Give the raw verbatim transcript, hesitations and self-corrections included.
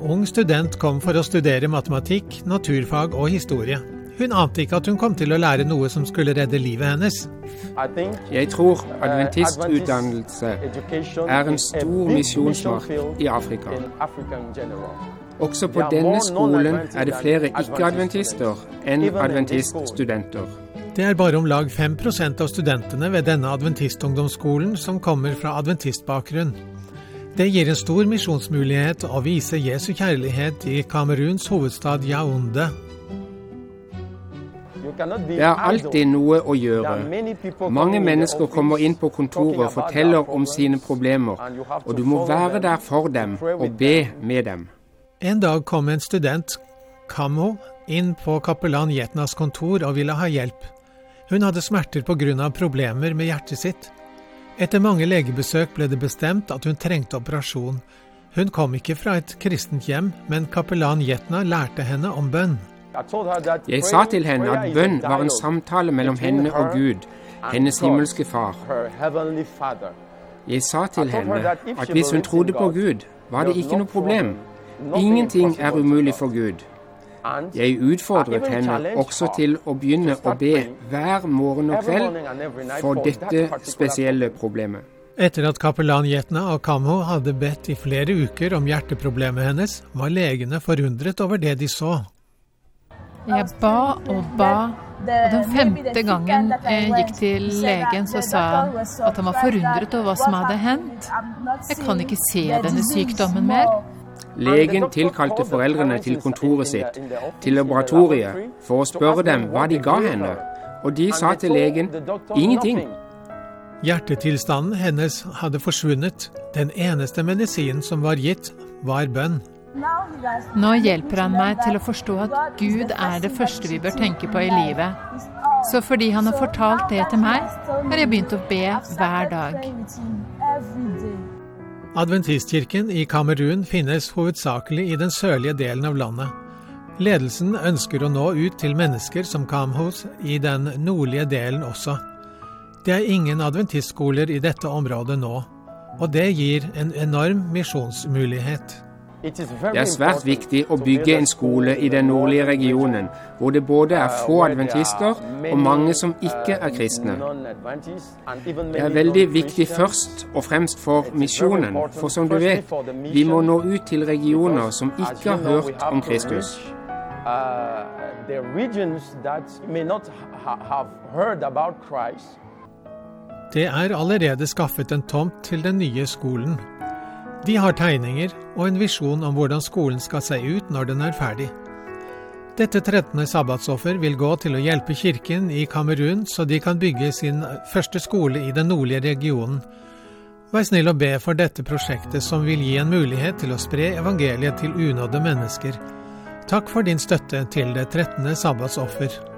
ung student kom for å studere matematikk, naturfag og historie. Hun ante ikke at hun kom til å lære noe som skulle redde livet hennes. Jeg tror adventistutdannelse er en stor misjonsmark i Afrika. Også på denne skolen er det flere ikke-adventister enn adventiststudenter. Det er bare om lag fem prosent av studentene ved denne adventistungdomsskolen som kommer fra adventistbakgrunn. Det gir en stor misjonsmulighet å vise Jesu kjærlighet i Kameruns hovedstad Yaoundé. Det er alltid noe å gjøre. Mange mennesker kommer inn på kontoret og forteller om sine problemer, og du må være der for dem og be med dem. En dag kom en student, Kamo, inn på kapellan Jetnas kontor og ville ha hjelp. Hun hadde smerter på grunn av problemer med hjertet sitt. Etter mange legebesøk ble det bestemt at hun trengte operasjon. Hun kom ikke fra et kristent hjem, men kapellan Jetna lærte henne om bønn. Jeg sa til henne at bønn var en samtale mellom henne og Gud, hennes himmelske far. Jeg sa til henne at hvis hun trodde på Gud, var det ikke noe problem. Ingenting er umulig for Gud. Jeg utfordret henne også til å begynne å be hver morgen og kveld for dette spesielle problemet. Etter at kapellan Jetna og Kamo hadde bedt i flere uker om hjerteproblemet hennes, var legene forundret over det de så. Jeg ba og ba, og den femte gangen jeg gikk til legen, så sa han at han var forundret over hva som hadde hendt. Jeg kan ikke se denne sykdommen mer. Legen tilkalte foreldrene til kontoret sitt, til laboratoriet, for å spørre dem hva de ga henne, og de sa til legen ingenting. Hjertetilstanden hennes hadde forsvunnet. Den eneste medisinen som var gitt, var bønn. Nå hjelper han meg til å forstå at Gud er det første vi bør tenke på i livet. Så fordi han har fortalt det til meg, har jeg begynt å be hver dag. Adventistkirken i Kamerun finnes hovedsakelig i den sørlige delen av landet. Ledelsen ønsker å nå ut til mennesker som Kamhos i den nordlige delen også. Det er ingen adventistskoler i dette området nå, og det gir en enorm misjonsmulighet. Det er svært viktig å bygge en skole i den nordlige regionen, hvor det både er få adventister og mange som ikke er kristne. Det er veldig viktig først og fremst for misjonen, for som du vet, vi må nå ut til regioner som ikke har hørt om Kristus. Det er allerede skaffet en tomt til den nye skolen. De har tegninger og en visjon om hvordan skolen skal se ut når den er ferdig. Dette trettende sabbatsoffer vil gå til å hjelpe kirken i Kamerun så de kan bygge sin første skole i den nordlige regionen. Vær snill å be for dette prosjektet som vil gi en mulighet til å spre evangeliet til unådde mennesker. Takk for din støtte til det trettende sabbatsoffer.